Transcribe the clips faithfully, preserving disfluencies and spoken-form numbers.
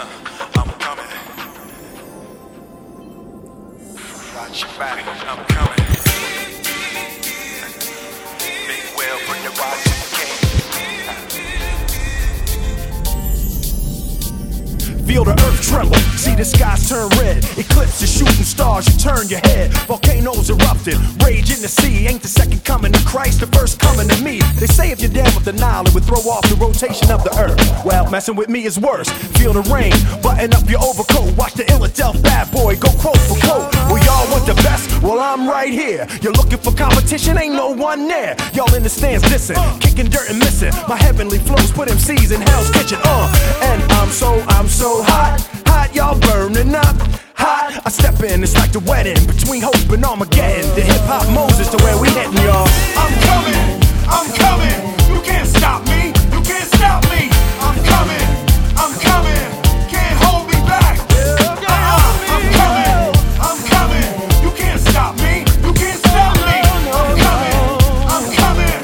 I'm coming. Watch your back, I'm coming. Big Will, bring the ride to the king. Feel the earth tremble, see the skies turn red. Eclipses, shooting stars, you turn your head. Volcanoes erupting, rage in the sea. Ain't the second coming of Christ, the first coming to me. They say if you dam up the Nile, it would throw off the rotation of the earth. Well, messing with me is worse. Feel the rain, button up your overcoat. Watch the Illadelph bad boy go quote for quote. Well, y'all want the best? Well, I'm right here. You're looking for competition, ain't no one there. Y'all in the stands dissing, kicking dirt and missing. My heavenly flows put M Cs in Hell's Kitchen. Uh, and I'm so, I'm so hot, hot, y'all burning up, hot. I step in, it's like the wedding between hope and Armageddon. The hip hop Moses to where we heading, y'all. I'm coming, I'm coming. You can't stop me, you can't stop me. I'm coming, I'm coming. Can't hold me back. Uh-uh. I'm coming, I'm coming. You can't stop me, you can't stop me. I'm coming, I'm coming.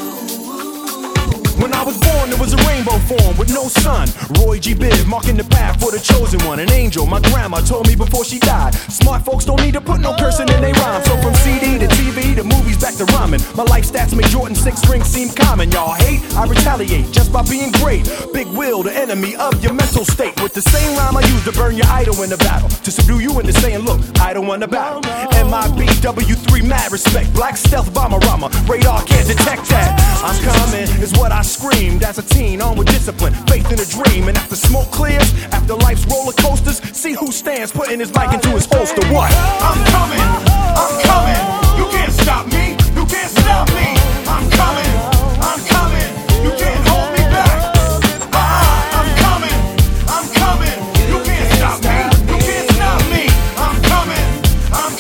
When I was born, there was a rainbow form with no sun. Roy G. Biv marking the path for the chosen one. An angel, my grandma told me before she died. Smart folks don't need to put no cursing in their rhyme. So from C D to T V to movies back to rhyming, my life stats make Jordan six rings seem common. Y'all hate, I retaliate just by being great. Big Will, the enemy of your mental state. With the same rhyme I use to burn your idol in the battle, to subdue you into saying, look, I don't want to battle. M I B W three, mad respect. Black stealth bomber rama, radar can't detect that. I'm coming is what I screamed as a teen, on with discipline, faith in a dream. And after smoke clears, after life's roller coasters, see who stands putting his mic into his holster. What? I'm coming, I'm coming. You can't stop me, you can't stop me. I'm coming, I'm coming. You can't hold me back. Uh-uh. I'm coming, I'm coming. You can't stop me, you can't stop me. I'm coming, I'm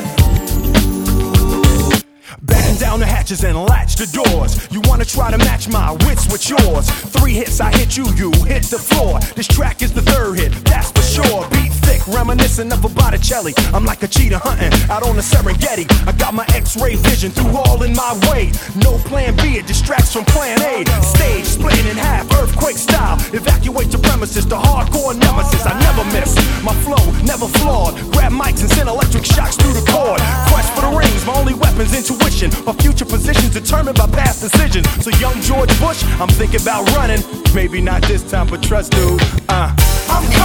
coming. Batten down the hatches and latch the doors. You wanna try to match my wits with yours? Three hits, I hit you, you hit the floor. This track is the third hit, that's for sure. Beat thick, reminiscent of a Botticelli. I'm like a cheetah hunting out on the Serengeti. I got my X-ray vision through all in my way. No plan B, it distracts from plan A. Stage splitting in half, earthquake style. Evacuate the premises, the hardcore nemesis. I never miss, my flow never flawed. Grab mics and send electric shocks through the cord. Quest for the rings, my only weapon's intuition. My future positions determined by past decisions. So young George Bush, I'm thinking about running. Maybe not this time, but trust, dude. Uh. I'm